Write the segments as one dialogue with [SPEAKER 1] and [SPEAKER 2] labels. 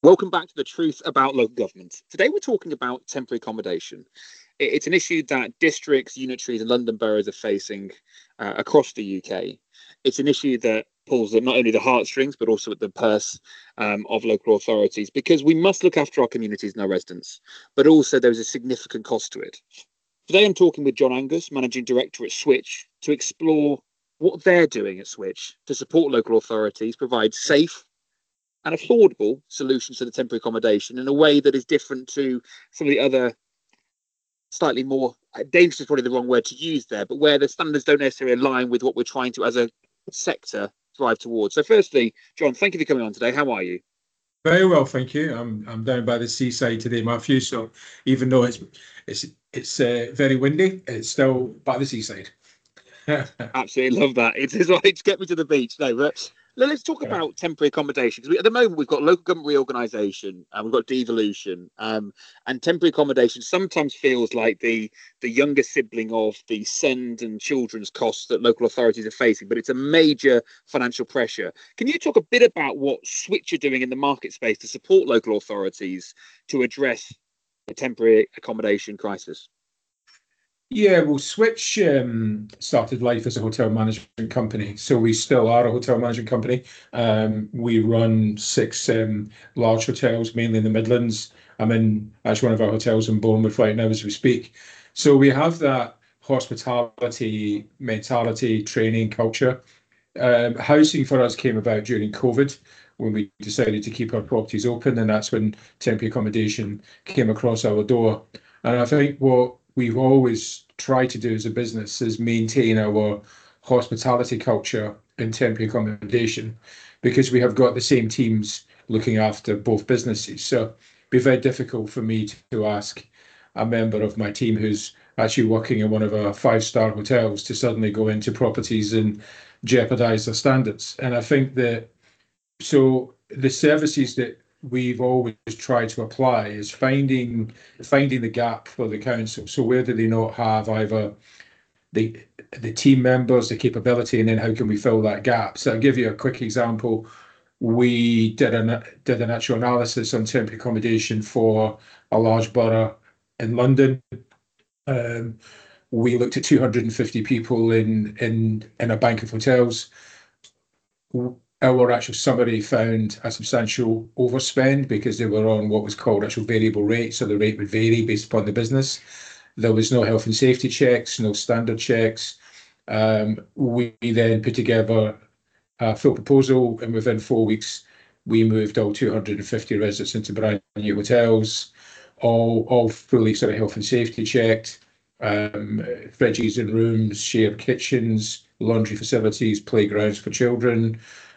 [SPEAKER 1] Welcome back to the truth about local government. Today we're talking about temporary accommodation. It's an issue that districts, unitaries, and London boroughs are facing across the UK. It's an issue that pulls at not only the heartstrings but also at the purse of local authorities because we must look after our communities and our residents, but also there is a significant cost to it. Today I'm talking with John Angus, Managing Director at Switch, to explore what they're doing at Switch to support local authorities, provide safe and affordable solutions to the temporary accommodation in a way that is different to some of the other slightly more dangerous is probably the wrong word to use there, but where the standards don't necessarily align with what we're trying to as a sector drive towards. So firstly, John, thank you for coming on today. How are you?
[SPEAKER 2] Very well, thank you. I'm down by the seaside today, Matthew. So even though it's very windy, it's still by the seaside.
[SPEAKER 1] Absolutely love that. It's like to get me to the beach. No, but let's talk about temporary accommodation because at the moment we've got local government reorganisation and we've got devolution, and temporary accommodation sometimes feels like the younger sibling of the send and children's costs that local authorities are facing, but it's a major financial pressure. Can you talk a bit about what Switch are doing in the market space to support local authorities to address the temporary accommodation crisis?
[SPEAKER 2] Yeah, well, Switch started life as a hotel management company, so we still are a hotel management company. We run six large hotels, mainly in the Midlands. I'm in actually one of our hotels in Bournemouth right now as we speak. So we have that hospitality mentality, training culture. Housing for us came about during COVID when we decided to keep our properties open, and that's when temporary accommodation came across our door. And I think what we've always tried to do as a business is maintain our hospitality culture in temporary accommodation because we have got the same teams looking after both businesses. So it'd be very difficult for me to ask a member of my team who's actually working in one of our five-star hotels to suddenly go into properties and jeopardize their standards. And I think that so the services that we've always tried to apply is finding the gap for the council. So where do they not have either the the team members, the capability, and then how can we fill that gap? So I'll give you a quick example. We did an actual analysis on temporary accommodation for a large borough in London. Um, we looked at 250 people in a bank of hotels. Our actual summary found a substantial overspend because they were on what was called actual variable rate, so the rate would vary based upon the business. There was no health and safety checks, no standard checks. We then put together a full proposal, and within 4 weeks, we moved all 250 residents into brand new hotels, all fully sort of health and safety checked, fridges and rooms, shared kitchens, laundry facilities, playgrounds for children,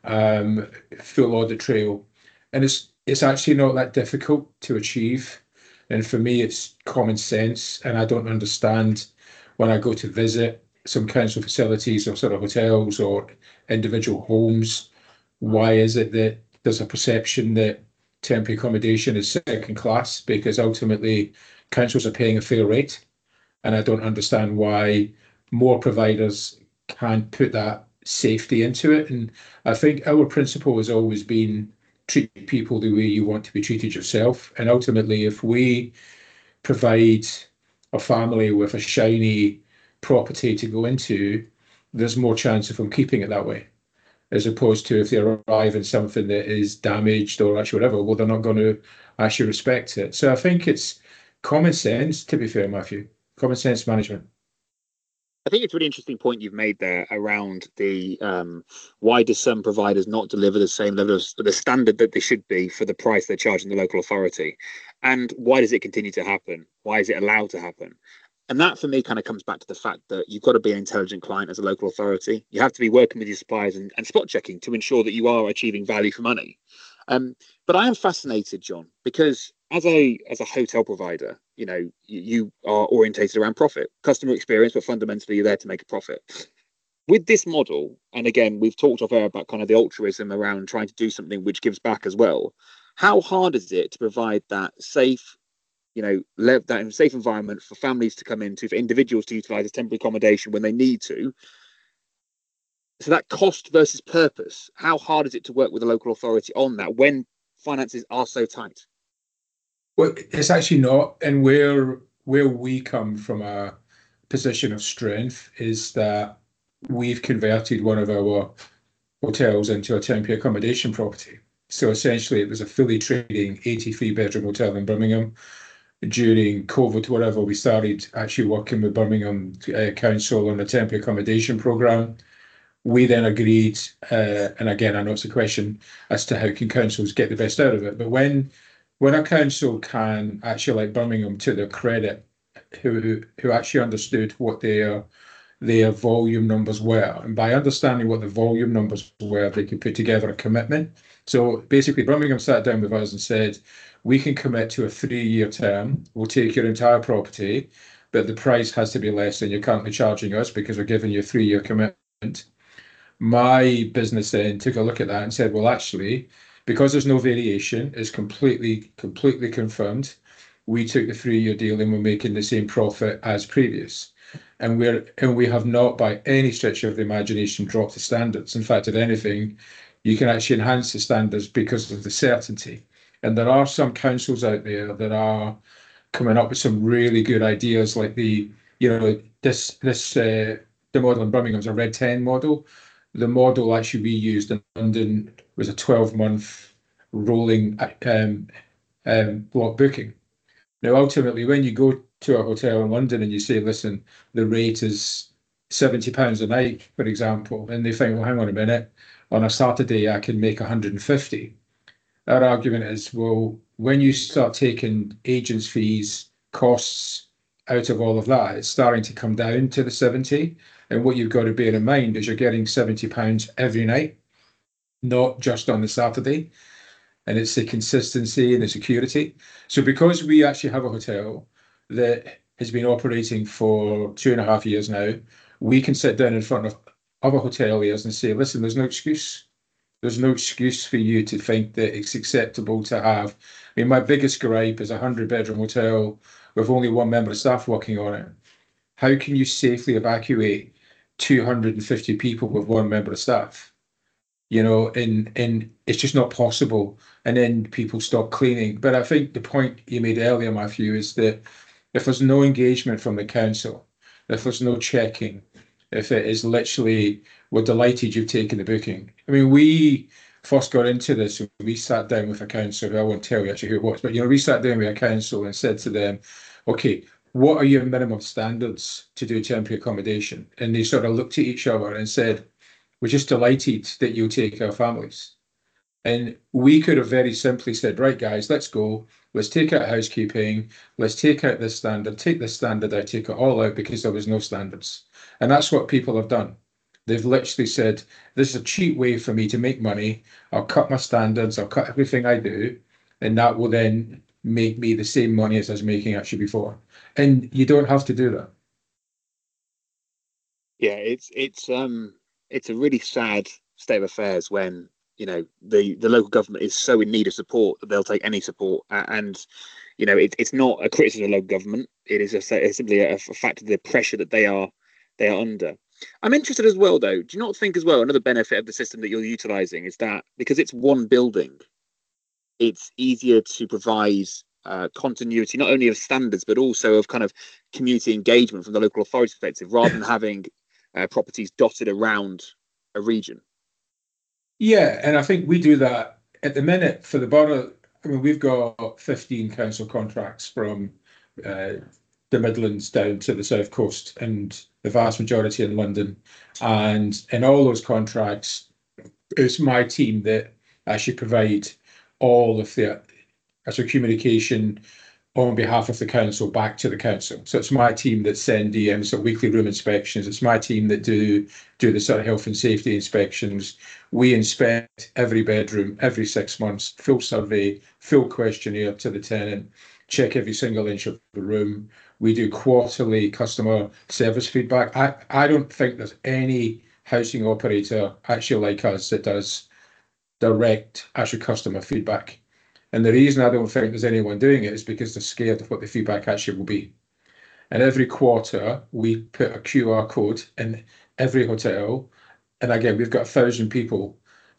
[SPEAKER 2] full audit trail. And it's actually not that difficult to achieve. And for me, it's common sense. And I don't understand when I go to visit some council facilities or sort of hotels or individual homes, why is it that there's a perception that temporary accommodation is second class? Because ultimately, councils are paying a fair rate. And I don't understand why more providers can't put that safety into it. And I think our principle has always been treat people the way you want to be treated yourself. And ultimately, if we provide a family with a shiny property to go into, there's more chance of them keeping it that way. As opposed to if they arrive in something that is damaged or actually whatever, well, they're not going to actually respect it. So I think it's common sense, to be fair, Matthew. Common sense management.
[SPEAKER 1] I think it's a really interesting point you've made there around the why do some providers not deliver the same level of the standard that they should be for the price they're charging the local authority, and why does it continue to happen? Why is it allowed to happen? And that for me kind of comes back to the fact that you've got to be an intelligent client as a local authority. You have to be working with your suppliers and spot checking to ensure that you are achieving value for money. But I am fascinated, John, because as a hotel provider, you are orientated around profit, customer experience, but fundamentally you're there to make a profit. With this model, and again, we've talked off air about kind of the altruism around trying to do something which gives back as well. How hard is it to provide that safe, that safe environment for families to come into, for individuals to utilize as temporary accommodation when they need to? So that cost versus purpose, how hard is it to work with a local authority on that when finances are so tight?
[SPEAKER 2] Well, it's actually not. And where we come from a position of strength is that we've converted one of our hotels into a temporary accommodation property. So essentially, it was a fully trading 83-bedroom hotel in Birmingham. During COVID, whatever, we started actually working with Birmingham Council on a temporary accommodation program. We then agreed, and again, I know it's a question as to how can councils get the best out of it. But when a council can actually, like Birmingham, to their credit, who actually understood what their volume numbers were, and by understanding what the volume numbers were, they could put together a commitment. So basically, Birmingham sat down with us and said, "We can commit to a 3-year term. We'll take your entire property, but the price has to be less than you're currently charging us because we're giving you a 3-year commitment." My business then took a look at that and said, well, actually, because there's no variation, it's completely confirmed. We took the 3-year deal and we're making the same profit as previous. And we have not by any stretch of the imagination dropped the standards. In fact, if anything, you can actually enhance the standards because of the certainty. And there are some councils out there that are coming up with some really good ideas, like the model in Birmingham is a Red 10 model. The model actually we used in London was a 12-month rolling block booking. Now, ultimately, when you go to a hotel in London and you say, listen, the rate is £70 a night, for example, and they think, well, hang on a minute, on a Saturday, I can make 150. Our argument is, well, when you start taking agents' fees, costs out of all of that, it's starting to come down to the 70. And what you've got to bear in mind is you're getting £70 every night, not just on the Saturday. And it's the consistency and the security. So because we actually have a hotel that has been operating for 2.5 years now, we can sit down in front of other hoteliers and say, listen, there's no excuse. There's no excuse for you to think that it's acceptable to have. I mean, my biggest gripe is a 100-bedroom hotel with only one member of staff working on it. How can you safely evacuate 250 people with one member of staff? And it's just not possible. And then people stop cleaning. But I think the point you made earlier, Matthew, is that if there's no engagement from the council, if there's no checking, if it is literally, we're delighted you've taken the booking. I mean, we first got into this, we sat down with a council, who I won't tell you actually who it was, but we sat down with a council and said to them, okay, what are your minimum standards to do temporary accommodation? And they sort of looked at each other and said, we're just delighted that you'll take our families. And we could have very simply said, right, guys, let's go. Let's take out housekeeping. Let's take out this standard, take this standard out, take it all out because there was no standards. And that's what people have done. They've literally said, this is a cheap way for me to make money. I'll cut my standards. I'll cut everything I do. And that will then make me the same money as I was making actually before. And you don't have to do that.
[SPEAKER 1] Yeah, it's a really sad state of affairs when the local government is so in need of support that they'll take any support, and it's not a criticism of local government. It is simply a fact of the pressure that they are under. I'm interested as well, though. Do you not think as well another benefit of the system that you're utilising is that because it's one building, it's easier to provide continuity, not only of standards, but also of kind of community engagement from the local authority perspective, rather than having properties dotted around a region.
[SPEAKER 2] Yeah, and I think we do that at the minute for the borough. I mean, we've got 15 council contracts from the Midlands down to the South Coast, and the vast majority in London. And in all those contracts, it's my team that actually provide all of the actual communication on behalf of the council back to the council. So it's my team that send the sort of weekly room inspections. It's my team that do the sort of health and safety inspections. We inspect every bedroom every 6 months, full survey, full questionnaire to the tenant, check every single inch of the room. We do quarterly customer service feedback. I don't think there's any housing operator actually like us that does direct actual customer feedback. And the reason I don't think there's anyone doing it is because they're scared of what the feedback actually will be. And every quarter, we put a QR code in every hotel. And again, we've got 1,000 people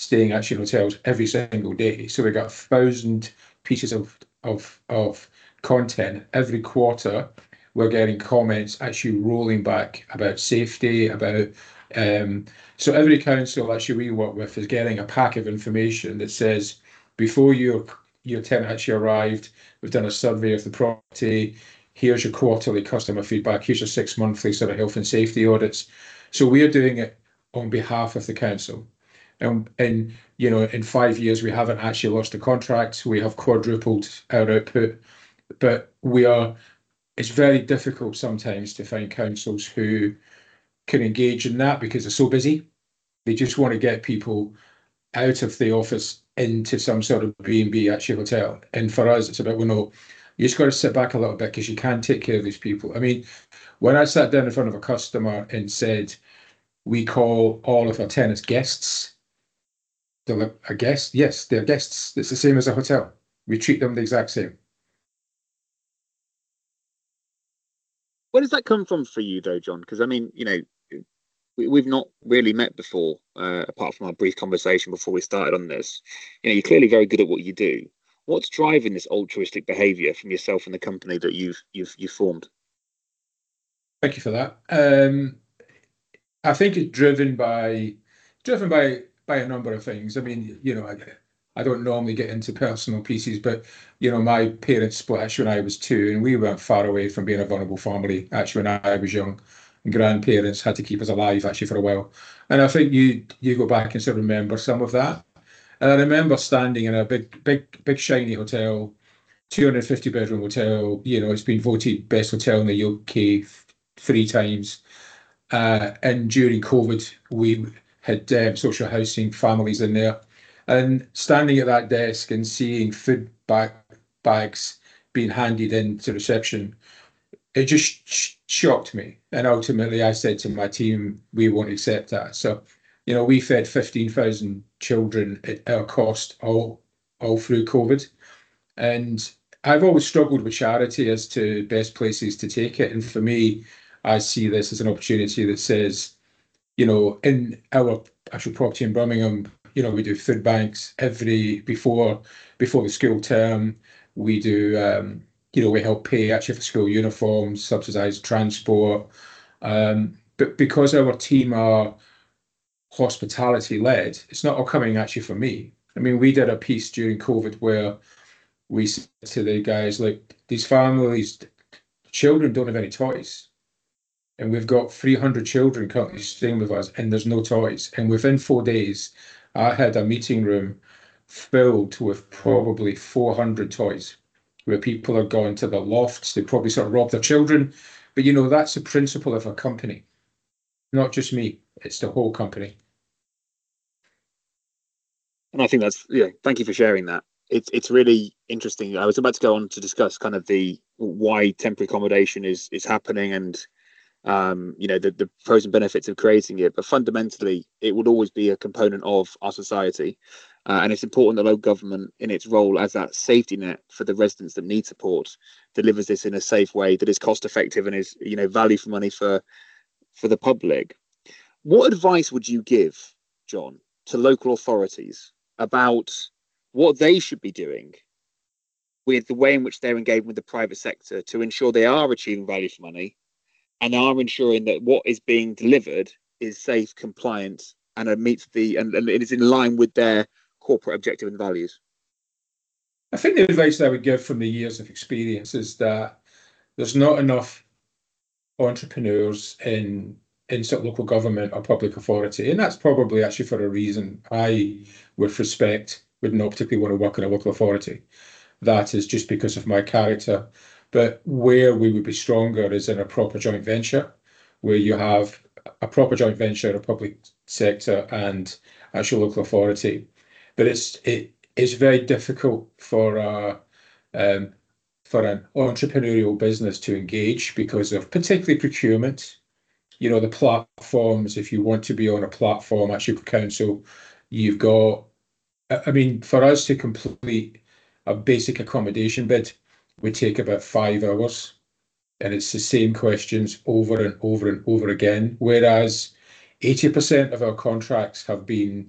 [SPEAKER 2] staying actually in hotels every single day. So we got 1,000 pieces of content every quarter. We're getting comments actually rolling back about safety, about so every council actually we work with is getting a pack of information that says before your tenant actually arrived, we've done a survey of the property. Here's your quarterly customer feedback. Here's your 6 monthly sort of health and safety audits. So we're doing it on behalf of the council. And in 5 years, we haven't actually lost a contract. We have quadrupled our output, but it's very difficult sometimes to find councils who can engage in that because they're so busy. They just want to get people out of the office into some sort of B&B actually hotel. And for us, it's about, well, no, you just got to sit back a little bit because you can't take care of these people. I mean, when I sat down in front of a customer and said, we call all of our tenants guests, they're like, a guest? Yes, they're guests. It's the same as a hotel. We treat them the exact same.
[SPEAKER 1] Where does that come from for you, though, John? Because I mean, we've not really met before, apart from our brief conversation before we started on this. You're clearly very good at what you do. What's driving this altruistic behaviour from yourself and the company that you've formed?
[SPEAKER 2] Thank you for that. I think it's driven by a number of things. I mean, I don't normally get into personal pieces, but my parents split actually when I was 2, and we weren't far away from being a vulnerable family actually when I was young. And grandparents had to keep us alive actually for a while. And I think you go back and sort of remember some of that. And I remember standing in a big shiny hotel, 250-bedroom hotel. It's been voted best hotel in the UK 3 times. And during COVID, we had social housing families in there. And standing at that desk and seeing food bags being handed in to reception, it just shocked me. And ultimately, I said to my team, we won't accept that. So, we fed 15,000 children at our cost all through COVID. And I've always struggled with charity as to best places to take it. And for me, I see this as an opportunity that says, in our actual property in Birmingham, we do food banks before the school term. We do, we help pay actually for school uniforms, subsidised transport. But because our team are hospitality led, it's not all coming actually from me. I mean, we did a piece during COVID where we said to the guys, like, these families, children don't have any toys. And we've got 300 children currently staying with us, and there's no toys. And within 4 days, I had a meeting room filled with probably 400 toys, where people are going to the lofts. They probably sort of rob their children. But, that's the principle of a company. Not just me, it's the whole company.
[SPEAKER 1] And I think that's, thank you for sharing that. It's really interesting. I was about to go on to discuss kind of the why temporary accommodation is happening and the pros and benefits of creating it, but fundamentally it would always be a component of our society, and it's important that local government, in its role as that safety net for the residents that need support, delivers this in a safe way that is cost effective and is value for money for the public. What advice would you give, John, to local authorities about what they should be doing with the way in which they're engaging with the private sector to ensure they are achieving value for money and are ensuring that what is being delivered is safe, compliant, and it meets and it is in line with their corporate objective and values?
[SPEAKER 2] I think the advice I would give from the years of experience is that there's not enough entrepreneurs in sort of local government or public authority, and that's probably actually for a reason. I, with respect, would not particularly want to work in a local authority. That is just because of my character. But where we would be stronger is in a proper joint venture, where you have a proper joint venture, a public sector and actual local authority. But it's very difficult for an entrepreneurial business to engage because of particularly procurement. The platforms, if you want to be on a platform, actually for council, you've got, I mean, for us to complete a basic accommodation bid would take about 5 hours, and it's the same questions over and over and over again. Whereas 80% of our contracts have been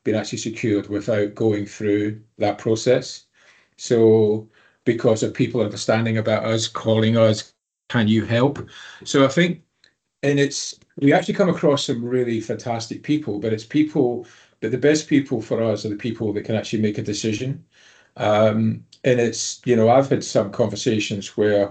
[SPEAKER 2] been actually secured without going through that process. So because of people understanding about us, calling us, can you help? So I think, and we actually come across some really fantastic people, but the best people for us are the people that can actually make a decision. And I've had some conversations where,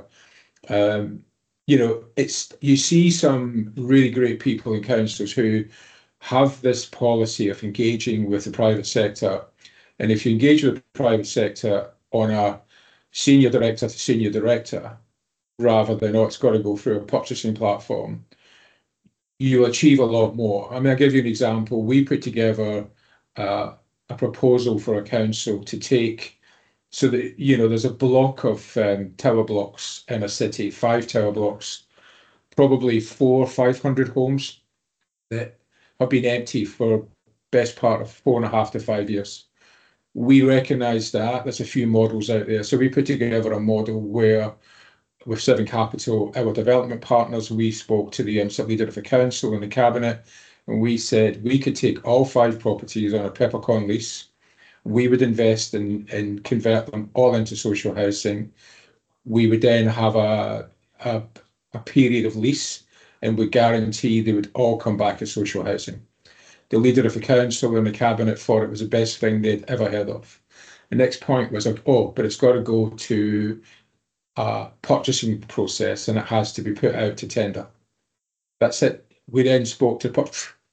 [SPEAKER 2] you see some really great people in councils who have this policy of engaging with the private sector. And if you engage with the private sector on a senior director to senior director, rather than, oh, it's got to go through a purchasing platform, you'll achieve a lot more. I mean, I'll give you an example. We put together a proposal for a council to take, so that, there's a block of tower blocks in a city, 5 tower blocks, probably 500 homes that have been empty for best part of 4.5 to 5 years. We recognise that there's a few models out there. So we put together a model where, with Severn Capital, our development partners, we spoke to the leader of the council and the cabinet, and we said we could take all 5 properties on a peppercorn lease. We would invest and convert them all into social housing. We would then have a period of lease, and would guarantee they would all come back as social housing. The leader of the council and the cabinet thought it was the best thing they'd ever heard of. The next point was, oh, but it's got to go to a purchasing process and it has to be put out to tender. That's it. We then spoke to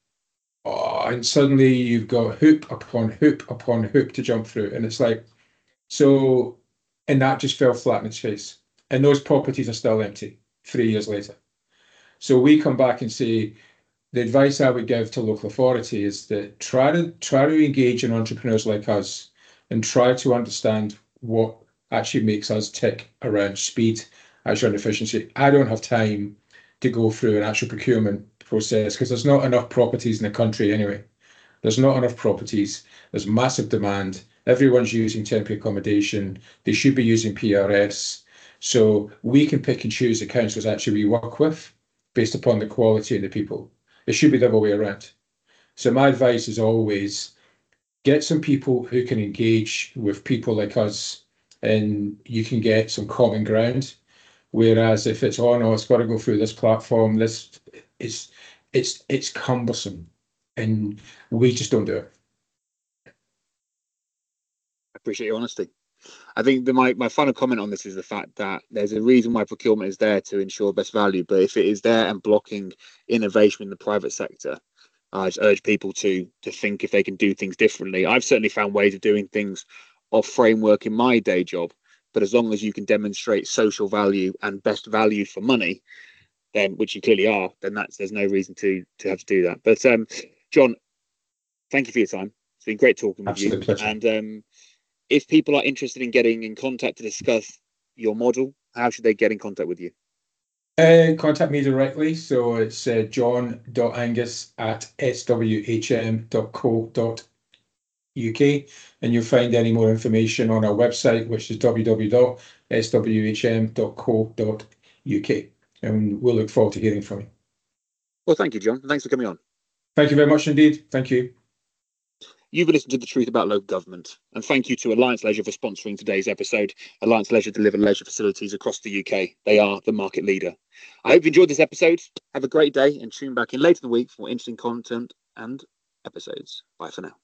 [SPEAKER 2] and suddenly you've got hoop upon hoop upon hoop to jump through. And it's like, so, and that just fell flat in its face. And those properties are still empty 3 years later. So we come back and say, the advice I would give to local authority is that try to engage in entrepreneurs like us and try to understand what actually makes us tick around speed, actually around efficiency. I don't have time to go through an actual procurement process because there's not enough properties in the country anyway. There's not enough properties. There's massive demand. Everyone's using temporary accommodation. They should be using PRS. So we can pick and choose the councils actually we work with based upon the quality of the people. It should be the other way around. So my advice is always get some people who can engage with people like us, and you can get some common ground. Whereas if it's, oh no, it's got to go through this platform, it's cumbersome, and we just don't do it.
[SPEAKER 1] I appreciate your honesty. I think my final comment on this is the fact that there's a reason why procurement is there to ensure best value. But if it is there and blocking innovation in the private sector, I just urge people to think if they can do things differently. I've certainly found ways of doing things off framework in my day job, but as long as you can demonstrate social value and best value for money, then, which you clearly are, then there's no reason to have to do that. But John, thank you for your time. It's been great talking with you.
[SPEAKER 2] Pleasure.
[SPEAKER 1] And if people are interested in getting in contact to discuss your model, how should they get in contact with you?
[SPEAKER 2] Contact me directly. So it's john.angus@swhm.co.uk, and you'll find any more information on our website, which is www.swhm.co.uk. And we'll look forward to hearing from you.
[SPEAKER 1] Well, thank you, John. Thanks for coming on.
[SPEAKER 2] Thank you very much indeed. Thank you.
[SPEAKER 1] You've listened to The Truth About Local Government, and thank you to Alliance Leisure for sponsoring today's episode. Alliance Leisure deliver leisure facilities across the UK. They are the market leader. I hope you enjoyed this episode. Have a great day and tune back in later in the week for more interesting content and episodes. Bye for now.